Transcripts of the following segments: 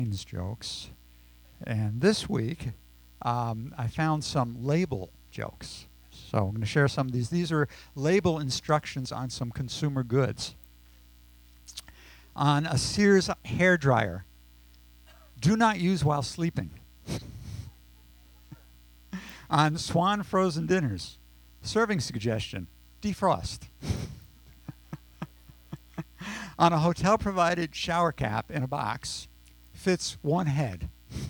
jokes. And this week, I found some label jokes. So I'm going to share some of these. These are label instructions on some consumer goods. On a Sears hairdryer, do not use while sleeping. On Swan frozen dinners, serving suggestion, defrost. On a hotel-provided shower cap in a box, fits one head.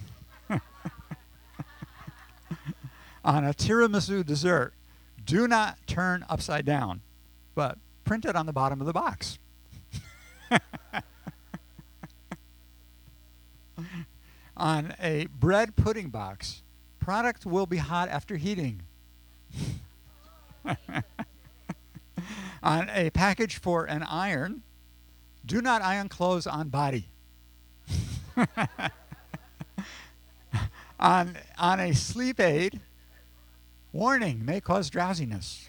On a tiramisu dessert, do not turn upside down, but print it on the bottom of the box. On a bread pudding box, product will be hot after heating. On a package for an iron, do not iron clothes on body. on a sleep aid, warning, may cause drowsiness.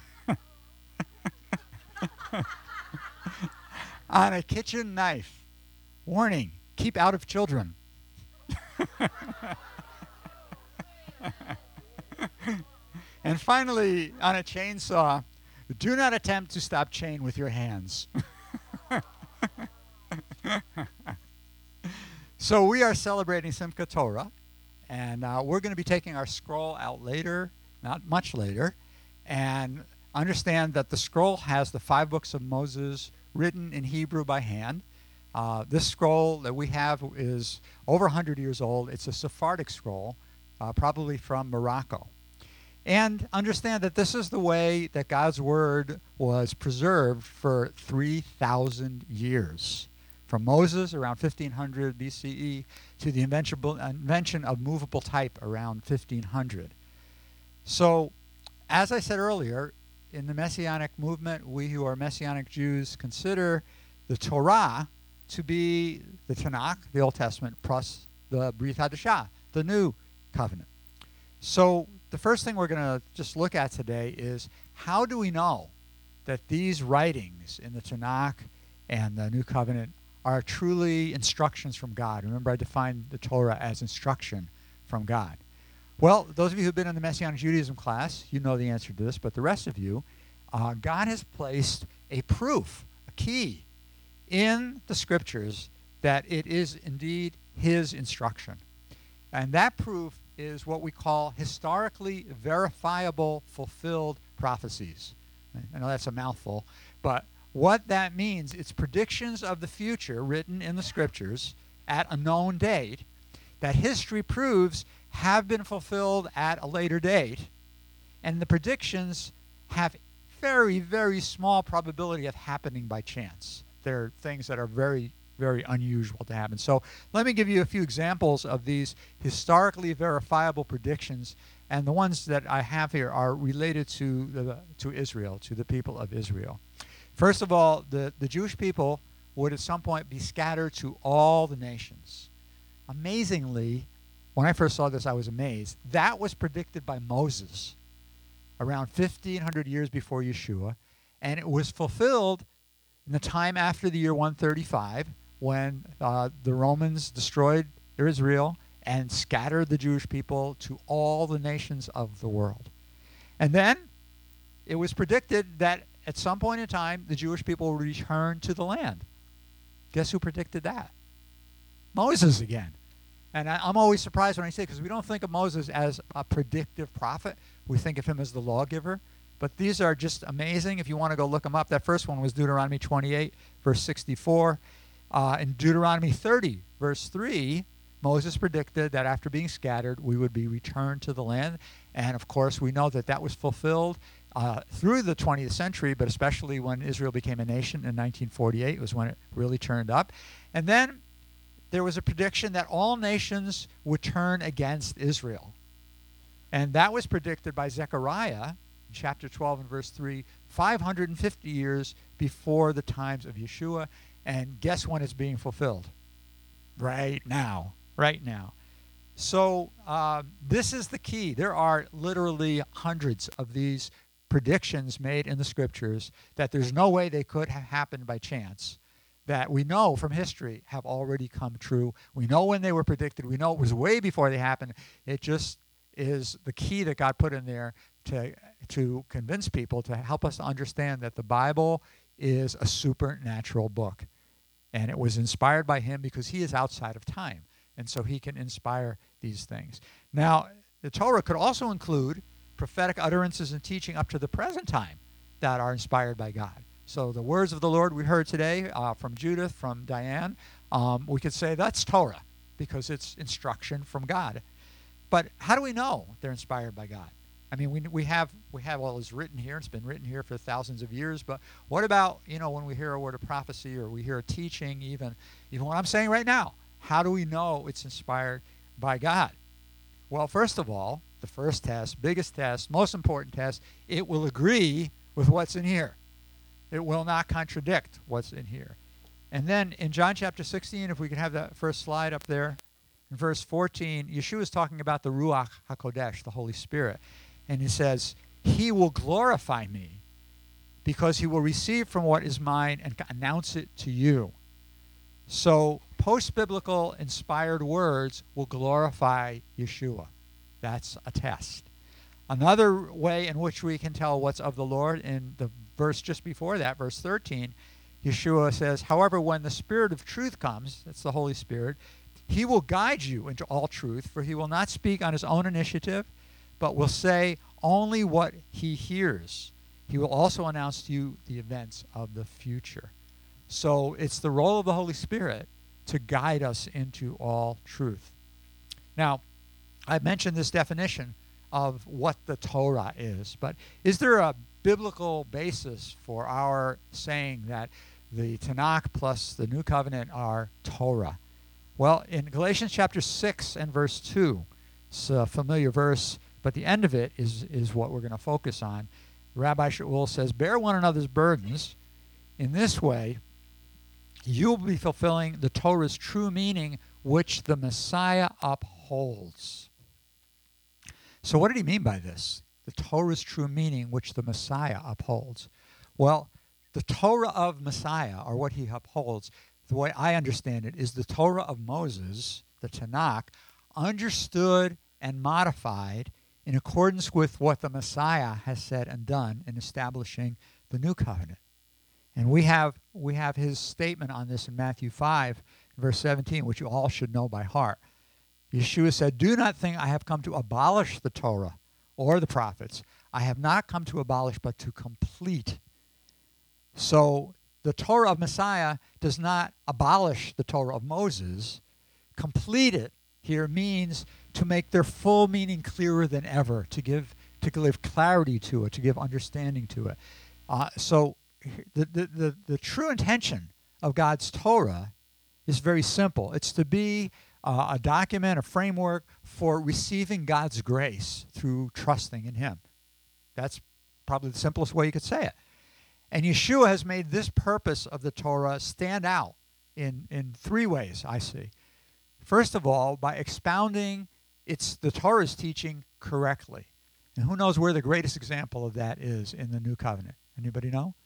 On a kitchen knife, warning, keep out of children. And finally, on a chainsaw, do not attempt to stop chain with your hands. So we are celebrating Simchat Torah, and we're going to be taking our scroll out later, not much later, and understand that the scroll has the 5 books of Moses written in Hebrew by hand. This scroll that we have is over 100 years old. It's a Sephardic scroll, probably from Morocco. And understand that this is the way that God's Word was preserved for 3,000 years. From Moses around 1500 BCE to the invention of movable type around 1500. So, as I said earlier, in the Messianic movement, we who are Messianic Jews consider the Torah to be the Tanakh, the Old Testament, plus the Brit Hadashah, the New Covenant. So the first thing we're going to just look at today is how do we know that these writings in the Tanakh and the New Covenant are truly instructions from God? Remember, I defined the Torah as instruction from God. Well, those of you who've been in the Messianic Judaism class, you know the answer to this, but the rest of you, God has placed a proof, a key, in the Scriptures that it is indeed His instruction. And that proof is what we call historically verifiable fulfilled prophecies. I know that's a mouthful, but what that means, it's predictions of the future written in the Scriptures at a known date that history proves have been fulfilled at a later date, and the predictions have very, very small probability of happening by chance. They're things that are very, very unusual to happen. So let me give you a few examples of these historically verifiable predictions, and the ones that I have here are related to Israel, to the people of Israel. First of all, the Jewish people would at some point be scattered to all the nations. Amazingly, when I first saw this, I was amazed. That was predicted by Moses around 1,500 years before Yeshua, and it was fulfilled in the time after the year 135, when the Romans destroyed Israel and scattered the Jewish people to all the nations of the world. And then it was predicted that at some point in time, the Jewish people would return to the land. Guess who predicted that? Moses again. And I'm always surprised when I say it, because we don't think of Moses as a predictive prophet. We think of him as the lawgiver. But these are just amazing. If you want to go look them up, that first one was Deuteronomy 28, verse 64. In Deuteronomy 30, verse 3, Moses predicted that after being scattered, we would be returned to the land. And, of course, we know that that was fulfilled through the 20th century, but especially when Israel became a nation in 1948 was when it really turned up. And then there was a prediction that all nations would turn against Israel. And that was predicted by Zechariah, chapter 12 and verse 3, 550 years before the times of Yeshua. And guess when it's being fulfilled? Right now. Right now. So this is the key. There are literally hundreds of these predictions made in the Scriptures that there's no way they could have happened by chance. that we know from history have already come true. We know when they were predicted. We know it was way before they happened. It just is the key that God put in there to convince people, to help us to understand that the Bible is a supernatural book. And it was inspired by him because he is outside of time. And so he can inspire these things. Now, the Torah could also include prophetic utterances and teaching up to the present time that are inspired by God. So the words of the Lord we heard today from Judith, from Diane, we could say that's Torah because it's instruction from God. But how do we know they're inspired by God? I mean, we have all this written here. It's been written here for thousands of years. But what about, when we hear a word of prophecy or we hear a teaching, even what I'm saying right now? How do we know it's inspired by God? Well, first of all, the first test, biggest test, most important test, it will agree with what's in here. It will not contradict what's in here. And then in John chapter 16, if we could have that first slide up there, in verse 14, Yeshua is talking about the Ruach HaKodesh, the Holy Spirit. And he says, he will glorify me because he will receive from what is mine and announce it to you. So post-biblical inspired words will glorify Yeshua. That's a test. Another way in which we can tell what's of the Lord, in the verse just before that, verse 13, Yeshua says, however, when the Spirit of truth comes, that's the Holy Spirit, he will guide you into all truth, for he will not speak on his own initiative, but will say only what he hears. He will also announce to you the events of the future. So it's the role of the Holy Spirit to guide us into all truth. Now, I mentioned this definition of what the Torah is, but is there a biblical basis for our saying that the Tanakh plus the New Covenant are Torah? Well, in Galatians chapter 6 and verse 2, it's a familiar verse, but the end of it is what we're going to focus on. Rabbi Shaul says, bear one another's burdens. In this way, you will be fulfilling the Torah's true meaning, which the Messiah upholds. So what did he mean by this? The Torah's true meaning, which the Messiah upholds. Well, the Torah of Messiah, or what he upholds, the way I understand it, is the Torah of Moses, the Tanakh, understood and modified in accordance with what the Messiah has said and done in establishing the New Covenant. And we have his statement on this in Matthew 5, verse 17, which you all should know by heart. Yeshua said, do not think I have come to abolish the Torah or the prophets. I have not come to abolish, but to complete. So the Torah of Messiah does not abolish the Torah of Moses. Complete it here means to make their full meaning clearer than ever, to give clarity to it, to give understanding to it. So the true intention of God's Torah is very simple. It's to be a document, a framework for receiving God's grace through trusting in him. That's probably the simplest way you could say it. And Yeshua has made this purpose of the Torah stand out in three ways, I see. First of all, by expounding the Torah's teaching correctly. And who knows where the greatest example of that is in the New Covenant? Anybody know?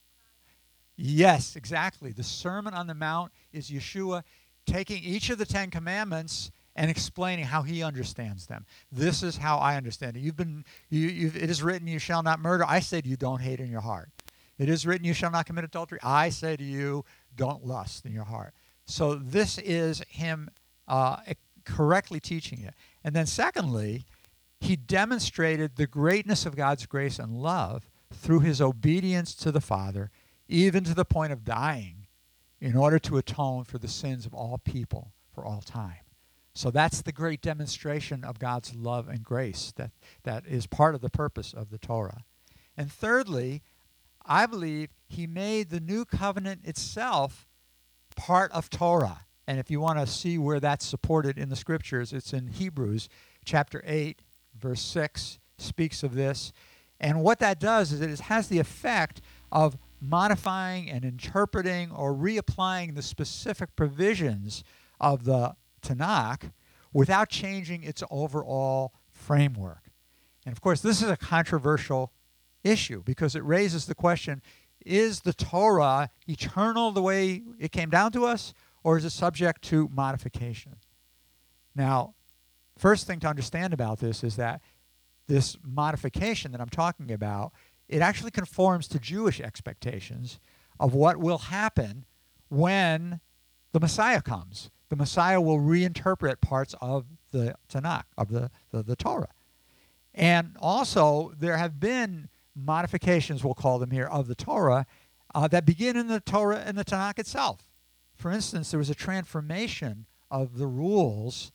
Yes, exactly. The Sermon on the Mount is Yeshua taking each of the Ten Commandments and explaining how he understands them. This is how I understand it. It is written, you shall not murder. I say to you, don't hate in your heart. It is written, you shall not commit adultery. I say to you, don't lust in your heart. So this is him correctly teaching it. And then secondly, he demonstrated the greatness of God's grace and love through his obedience to the Father, even to the point of dying, in order to atone for the sins of all people for all time. So that's the great demonstration of God's love and grace that is part of the purpose of the Torah. And thirdly, I believe he made the New Covenant itself part of Torah. And if you want to see where that's supported in the Scriptures, it's in Hebrews chapter 8, verse 6, speaks of this. And what that does is it has the effect of modifying and interpreting or reapplying the specific provisions of the Tanakh without changing its overall framework. And of course, this is a controversial issue because it raises the question, is the Torah eternal the way it came down to us, or is it subject to modification? Now, first thing to understand about this is that this modification that I'm talking about, it actually conforms to Jewish expectations of what will happen when the Messiah comes. The Messiah will reinterpret parts of the Tanakh, of the Torah. And also, there have been modifications, we'll call them here, of the Torah that begin in the Torah and the Tanakh itself. For instance, there was a transformation of the rules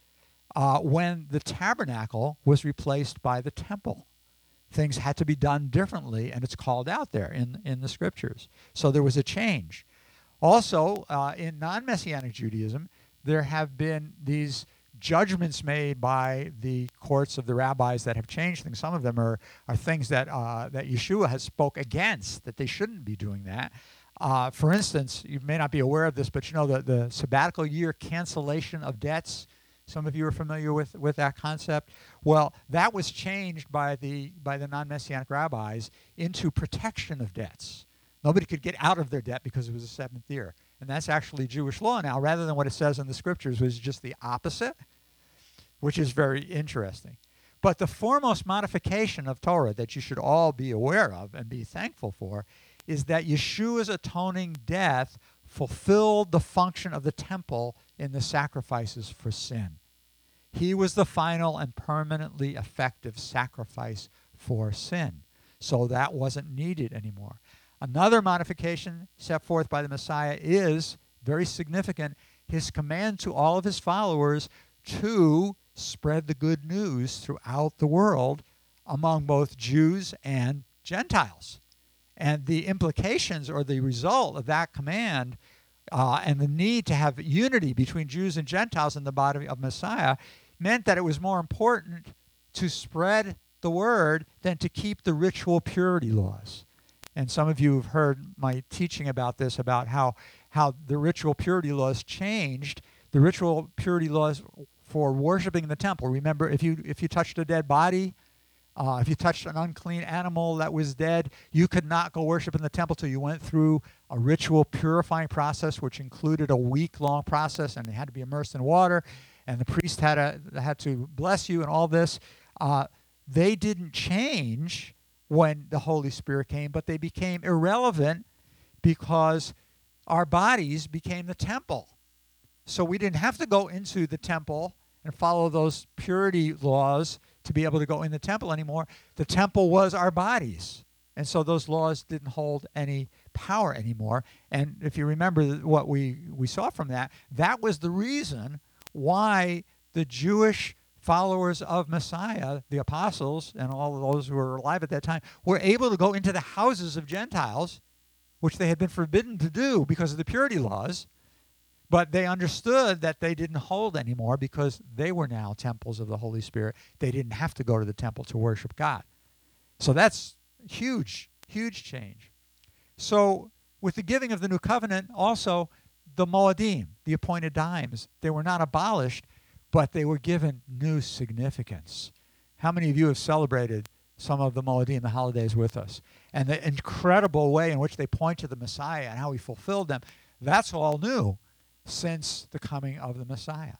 when the tabernacle was replaced by the temple. Things had to be done differently, and it's called out there in the scriptures. So there was a change. Also, in non-Messianic Judaism, there have been these judgments made by the courts of the rabbis that have changed things. Some of them are things that Yeshua has spoke against, that they shouldn't be doing that. For instance, you may not be aware of this, but you know the sabbatical year cancellation of debts. Some of you are familiar with that concept. Well, that was changed by the non-Messianic rabbis into protection of debts. Nobody could get out of their debt because it was the seventh year. And that's actually Jewish law now, rather than what it says in the scriptures, which is just the opposite, which is very interesting. But the foremost modification of Torah that you should all be aware of and be thankful for is that Yeshua's atoning death fulfilled the function of the temple in the sacrifices for sin. He was the final and permanently effective sacrifice for sin. So that wasn't needed anymore. Another modification set forth by the Messiah is very significant. His command to all of his followers to spread the good news throughout the world among both Jews and Gentiles. And the implications or the result of that command and the need to have unity between Jews and Gentiles in the body of Messiah meant that it was more important to spread the word than to keep the ritual purity laws. And some of you have heard my teaching about this, about how the ritual purity laws changed. The ritual purity laws for worshiping in the temple. Remember, if you touched a dead body, if you touched an unclean animal that was dead, you could not go worship in the temple till you went through a ritual purifying process, which included a week-long process, and it had to be immersed in water, and the priest had to bless you and all this. They didn't change when the Holy Spirit came, but they became irrelevant because our bodies became the temple. So we didn't have to go into the temple and follow those purity laws to be able to go in the temple anymore. The temple was our bodies. And so those laws didn't hold any power anymore. And if you remember what we saw from that, that was the reason why the Jewish followers of Messiah, the apostles, and all of those who were alive at that time, were able to go into the houses of Gentiles, which they had been forbidden to do because of the purity laws, but they understood that they didn't hold anymore because they were now temples of the Holy Spirit. They didn't have to go to the temple to worship God. So that's huge, huge change. So with the giving of the new covenant, also the Moedim, the appointed times, they were not abolished, but they were given new significance. How many of you have celebrated some of the Moedim, the holidays, with us? And the incredible way in which they point to the Messiah and how he fulfilled them, that's all new since the coming of the Messiah.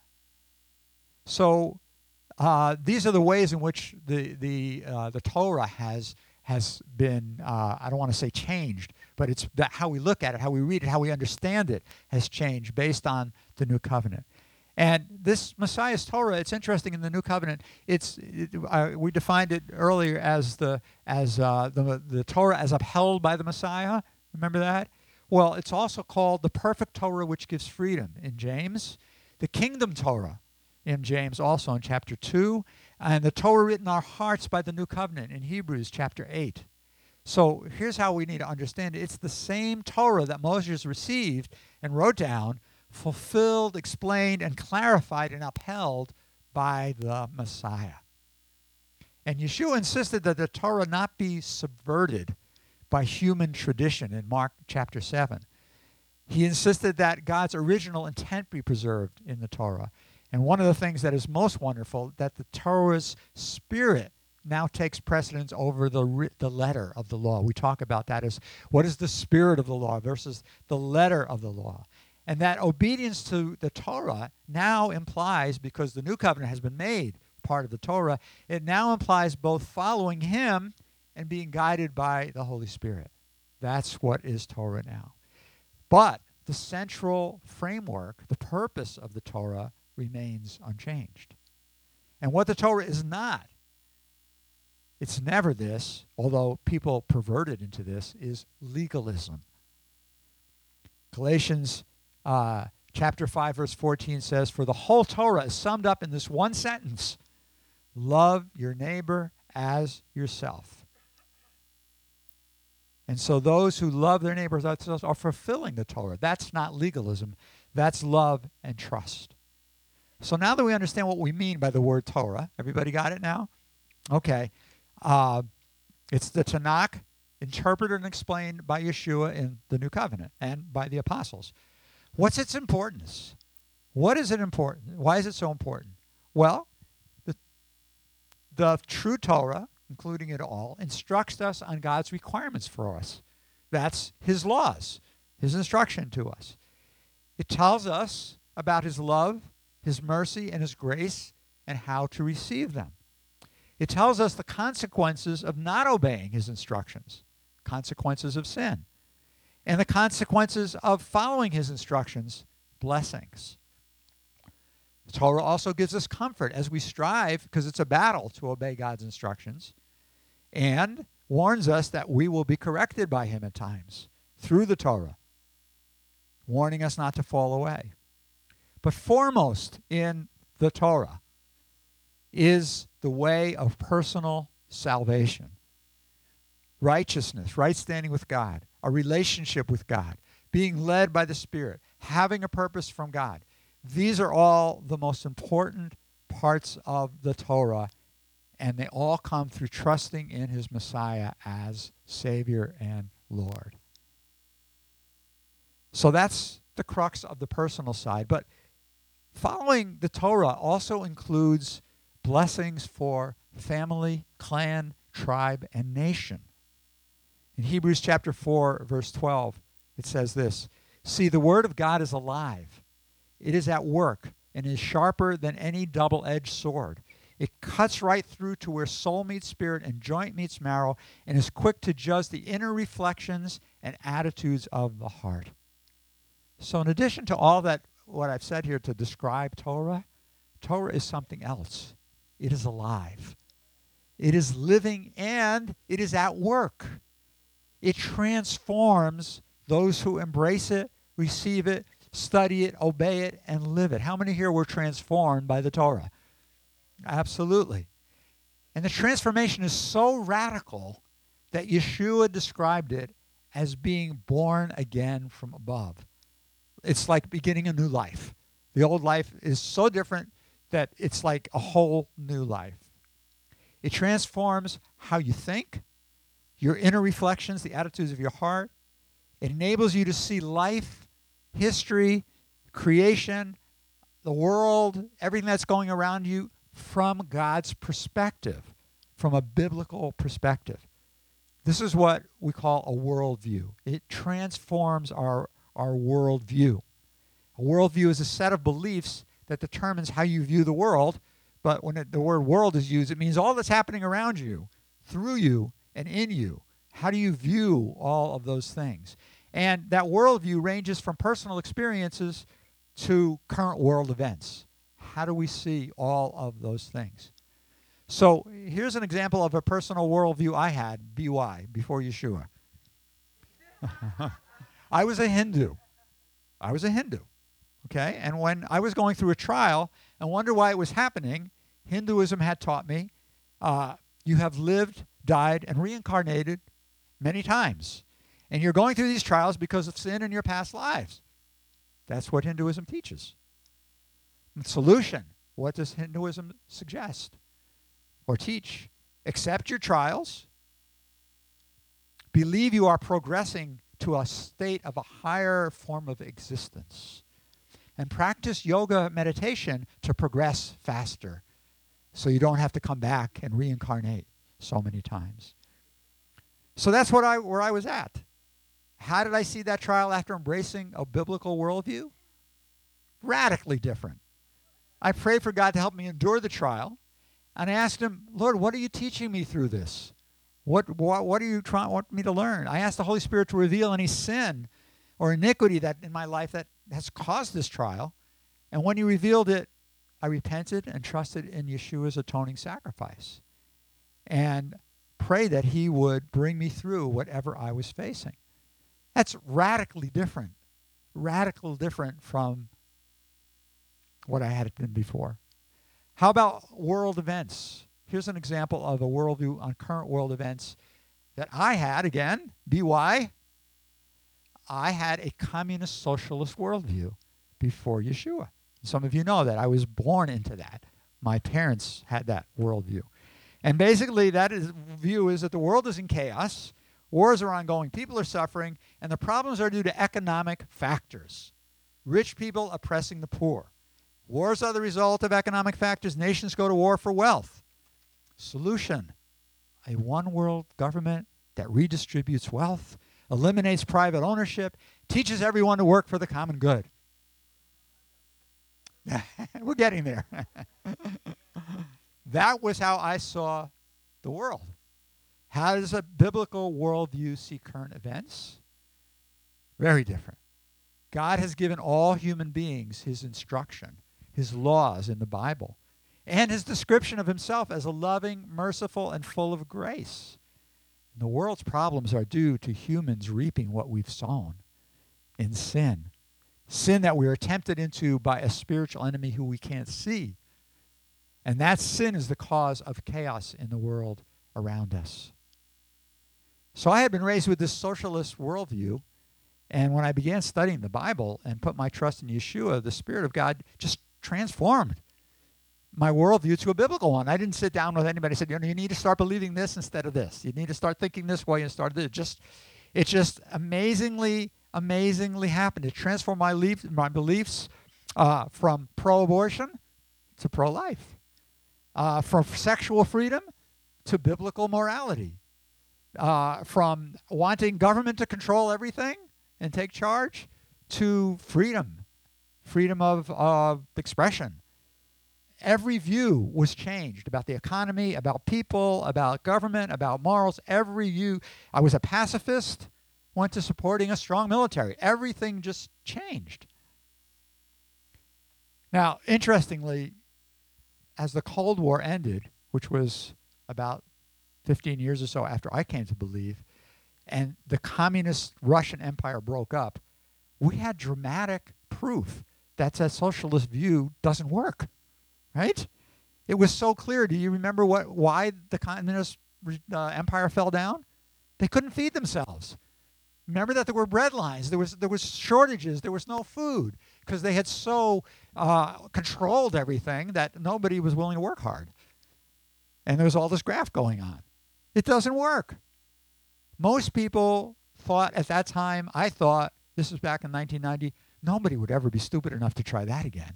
So these are the ways in which the Torah has been, I don't want to say changed, but it's that how we look at it, how we read it, how we understand it has changed based on the new covenant. And this Messiah's Torah, it's interesting in the New Covenant. We defined it earlier as the Torah as upheld by the Messiah. Remember that? Well, it's also called the perfect Torah, which gives freedom in James. The kingdom Torah in James, also in chapter 2, and the Torah written in our hearts by the New Covenant in Hebrews chapter 8. So here's how we need to understand it. It's the same Torah that Moses received and wrote down, fulfilled, explained, and clarified and upheld by the Messiah. And Yeshua insisted that the Torah not be subverted by human tradition in Mark chapter 7. He insisted that God's original intent be preserved in the Torah. And one of the things that is most wonderful, that the Torah's spirit now takes precedence over the letter of the law. We talk about that as what is the spirit of the law versus the letter of the law. And that obedience to the Torah now implies, because the new covenant has been made part of the Torah, it now implies both following him and being guided by the Holy Spirit. That's what is Torah now. But the central framework, the purpose of the Torah remains unchanged. And what the Torah is not, it's never this, although people perverted into this, is legalism. Galatians chapter 5, verse 14 says, "For the whole Torah is summed up in this one sentence: love your neighbor as yourself." And so those who love their neighbors as themselves are fulfilling the Torah. That's not legalism. That's love and trust. So now that we understand what we mean by the word Torah, everybody got it now? Okay. It's the Tanakh interpreted and explained by Yeshua in the New Covenant and by the apostles. What's its importance? What is it important? Why is it so important? Well, the true Torah, including it all, instructs us on God's requirements for us. That's his laws, his instruction to us. It tells us about his love, his mercy, and his grace, and how to receive them. It tells us the consequences of not obeying his instructions, consequences of sin, and the consequences of following his instructions, blessings. The Torah also gives us comfort as we strive, because it's a battle to obey God's instructions, and warns us that we will be corrected by him at times through the Torah, warning us not to fall away. But foremost in the Torah is the way of personal salvation, righteousness, right standing with God, a relationship with God, being led by the Spirit, having a purpose from God. These are all the most important parts of the Torah, and they all come through trusting in his Messiah as Savior and Lord. So that's the crux of the personal side. But following the Torah also includes blessings for family, clan, tribe, and nation. In Hebrews chapter 4, verse 12, it says this: "See, the word of God is alive. It is at work and is sharper than any double-edged sword. It cuts right through to where soul meets spirit and joint meets marrow, and is quick to judge the inner reflections and attitudes of the heart." So in addition to all that, what I've said here to describe Torah, Torah is something else. It is alive. It is living, and it is at work. It transforms those who embrace it, receive it, study it, obey it, and live it. How many here were transformed by the Torah? Absolutely. And the transformation is so radical that Yeshua described it as being born again from above. It's like beginning a new life. The old life is so different that it's like a whole new life. It transforms how you think, your inner reflections, the attitudes of your heart. It enables you to see life, history, creation, the world, everything that's going around you from God's perspective, from a biblical perspective. This is what we call a worldview. It transforms our worldview. A worldview is a set of beliefs that determines how you view the world, but when the word world is used, it means all that's happening around you, through you, and in you. How do you view all of those things? And that worldview ranges from personal experiences to current world events. How do we see all of those things? So here's an example of a personal worldview I had, BY, before Yeshua. I was a Hindu. Okay? And when I was going through a trial and wondered why it was happening, Hinduism had taught me, you have lived, died, and reincarnated many times. And you're going through these trials because of sin in your past lives. That's what Hinduism teaches. The solution, what does Hinduism suggest or teach? Accept your trials. Believe you are progressing to a state of a higher form of existence. And practice yoga meditation to progress faster. so you don't have to come back and reincarnate so many times. So that's where I was at. How did I see that trial after embracing a biblical worldview? Radically different. I prayed for God to help me endure the trial, and I asked him, Lord, what are you teaching me through this? What are you want me to learn? I asked the Holy Spirit to reveal any sin or iniquity that in my life that has caused this trial. And when he revealed it, I repented and trusted in Yeshua's atoning sacrifice and prayed that he would bring me through whatever I was facing. That's radically different from what I had been before. How about world events? Here's an example of a worldview on current world events that I had, again, BY. I had a communist socialist worldview before Yeshua. Some of you know that. I was born into that. My parents had that worldview. And basically view is that the world is in chaos, wars are ongoing, people are suffering, and the problems are due to economic factors. Rich people oppressing the poor. Wars are the result of economic factors. Nations go to war for wealth. Solution: a one-world government that redistributes wealth, eliminates private ownership, teaches everyone to work for the common good. We're getting there. That was how I saw the world. How does a biblical worldview see current events? Very different. God has given all human beings his instruction, his laws in the Bible, and his description of himself as a loving, merciful, and full of grace. And the world's problems are due to humans reaping what we've sown in sin. Sin that we are tempted into by a spiritual enemy who we can't see. And that sin is the cause of chaos in the world around us. So I had been raised with this socialist worldview, and when I began studying the Bible and put my trust in Yeshua, the Spirit of God just transformed my worldview to a biblical one. I didn't sit down with anybody and said, you need to start believing this instead of this. You need to start thinking this way instead of this. It just amazingly happened. It transformed my beliefs from pro-abortion to pro-life, from sexual freedom to biblical morality, from wanting government to control everything and take charge to freedom of expression. Every view was changed about the economy, about people, about government, about morals. Every view. I was a pacifist, went to supporting a strong military. Everything just changed. Now, interestingly, as the Cold War ended, which was about 15 years or so after I came to believe, and the communist Russian Empire broke up, we had dramatic proof that socialist view doesn't work, right? It was so clear. Do you remember why the communist empire fell down? They couldn't feed themselves. Remember that there were bread lines. There was shortages. There was no food because they had so controlled everything that nobody was willing to work hard. And there was all this graft going on. It doesn't work. Most people thought at that time, I thought, this was back in 1990, nobody would ever be stupid enough to try that again.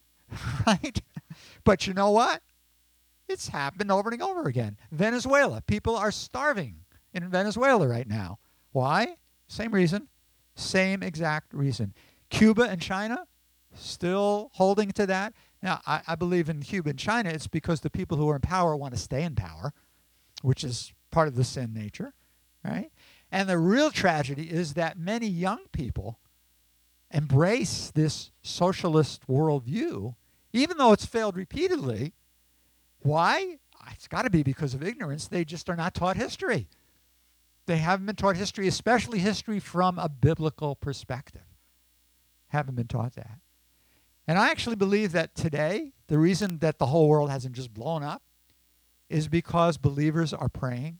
Right? But you know what? It's happened over and over again. Venezuela. People are starving in Venezuela right now. Why? Same reason. Same exact reason. Cuba and China, still holding to that. Now, I believe in Cuba and China, it's because the people who are in power want to stay in power, which is part of the sin nature, right? And the real tragedy is that many young people embrace this socialist worldview, even though it's failed repeatedly. Why? It's got to be because of ignorance. They just are not taught history. They haven't been taught history, especially history from a biblical perspective. Haven't been taught that. And I actually believe that today, the reason that the whole world hasn't just blown up is because believers are praying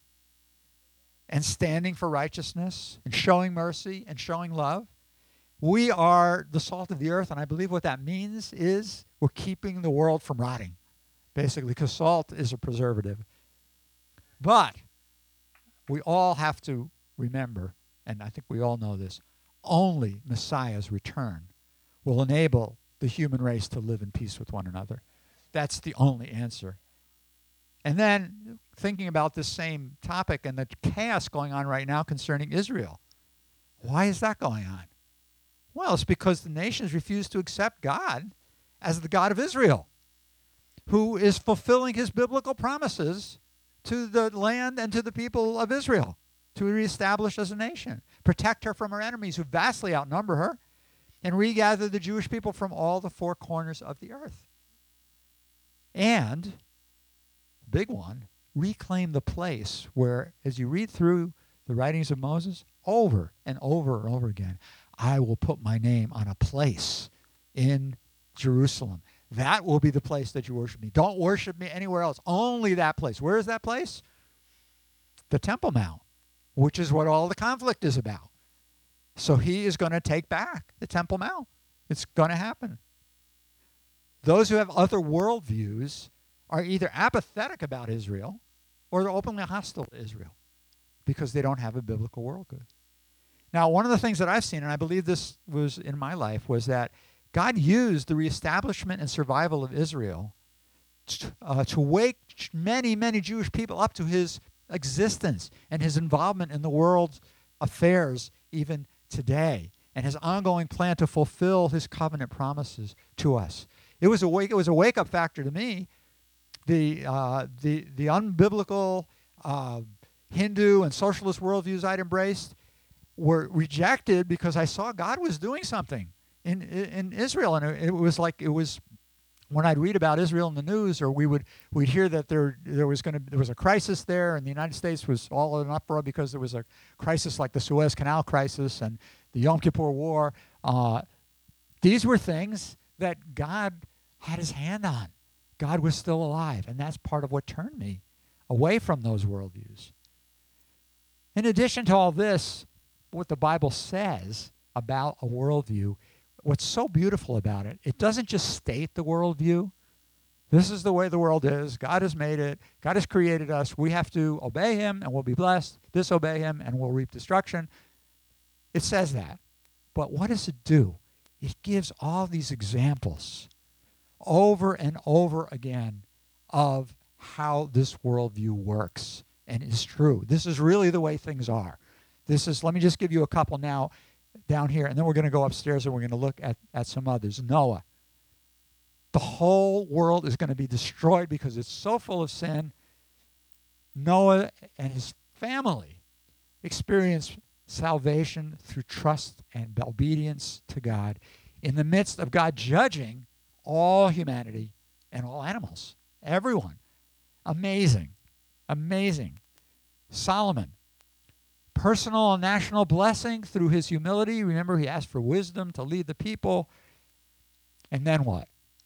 and standing for righteousness and showing mercy and showing love. We are the salt of the earth, and I believe what that means is we're keeping the world from rotting, basically, because salt is a preservative. But we all have to remember, and I think we all know this, only Messiah's return will enable the human race to live in peace with one another. That's the only answer. And then thinking about this same topic and the chaos going on right now concerning Israel. Why is that going on? Well, it's because the nations refuse to accept God as the God of Israel, who is fulfilling his biblical promises to the land and to the people of Israel to reestablish as a nation, protect her from her enemies who vastly outnumber her, and regather the Jewish people from all the four corners of the earth. And, big one, reclaim the place where, as you read through the writings of Moses, over and over and over again, I will put my name on a place in Jerusalem. That will be the place that you worship me. Don't worship me anywhere else. Only that place. Where is that place? The Temple Mount, which is what all the conflict is about. So he is going to take back the Temple Mount. It's going to happen. Those who have other worldviews are either apathetic about Israel or they're openly hostile to Israel because they don't have a biblical worldview. Now, one of the things that I've seen, and I believe this was in my life, was that God used the reestablishment and survival of Israel to wake many, many Jewish people up to his existence and his involvement in the world's affairs even today, and his ongoing plan to fulfill his covenant promises to us. It was a wake-up factor to me. The unbiblical Hindu and socialist worldviews I'd embraced were rejected because I saw God was doing something in Israel, and it was when I'd read about Israel in the news, or we'd hear that there was a crisis there, and the United States was all in an uproar because there was a crisis like the Suez Canal crisis and the Yom Kippur War. These were things that God had his hand on. God was still alive, and that's part of what turned me away from those worldviews. In addition to all this, what the Bible says about a worldview, what's so beautiful about it, it doesn't just state the worldview. This is the way the world is. God has made it. God has created us. We have to obey him and we'll be blessed. Disobey him and we'll reap destruction. It says that. But what does it do? It gives all these examples over and over again of how this worldview works and is true. This is really the way things are. Let me just give you a couple now down here, and then we're going to go upstairs and we're going to look at some others. Noah. The whole world is going to be destroyed because it's so full of sin. Noah and his family experienced salvation through trust and obedience to God in the midst of God judging all humanity and all animals, everyone. Amazing. Amazing. Solomon. Personal and national blessing through his humility. Remember, he asked for wisdom to lead the people. And then what?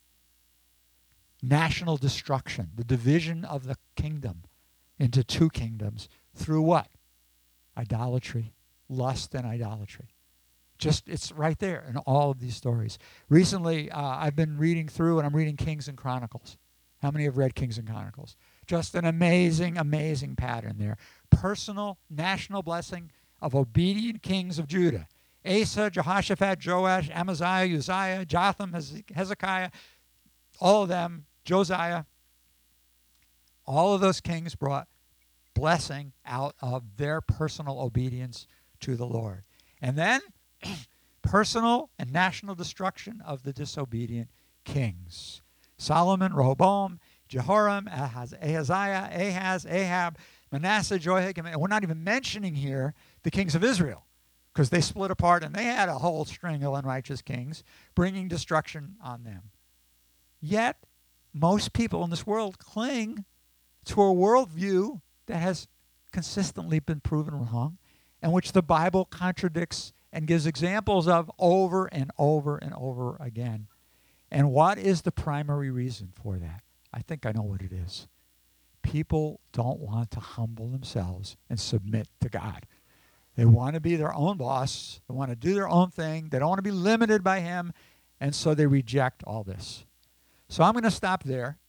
National destruction, the division of the kingdom into two kingdoms through what? Idolatry, lust and idolatry. It's right there in all of these stories. Recently, I've been reading through, and I'm reading Kings and Chronicles. How many have read Kings and Chronicles? Just an amazing, amazing pattern there. Personal, national blessing of obedient kings of Judah. Asa, Jehoshaphat, Joash, Amaziah, Uzziah, Jotham, Hezekiah, all of them, Josiah. All of those kings brought blessing out of their personal obedience to the Lord. And then personal and national destruction of the disobedient kings. Solomon, Rehoboam, Jehoram, Ahaziah, Ahaz, Ahab, Manasseh, Jehoiakim. And we're not even mentioning here the kings of Israel because they split apart and they had a whole string of unrighteous kings bringing destruction on them. Yet, most people in this world cling to a worldview that has consistently been proven wrong and which the Bible contradicts and gives examples of over and over and over again. And what is the primary reason for that? I think I know what it is. People don't want to humble themselves and submit to God. They want to be their own boss. They want to do their own thing. They don't want to be limited by him. And so they reject all this. So I'm going to stop there.